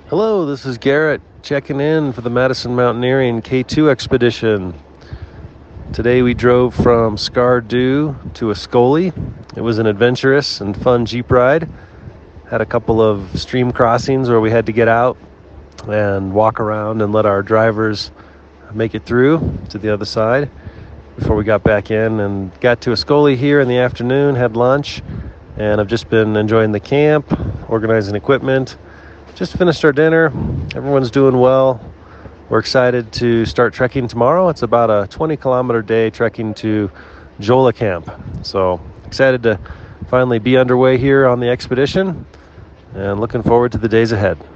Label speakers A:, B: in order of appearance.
A: Hello, this is Garrett checking in for the Madison Mountaineering K2 expedition. Today we drove from Skardu to Ascoli. It was an adventurous and fun Jeep ride. Had a couple of stream crossings where we had to get out and walk around and let our drivers make it through to the other side before we got back in, and got to Ascoli here in the afternoon, had lunch, and I've just been enjoying the camp, organizing equipment. Just finished our dinner. Everyone's doing well. We're excited to start trekking tomorrow. It's about a 20-kilometer day trekking to Jola Camp. So excited to finally be underway here on the expedition and looking forward to the days ahead.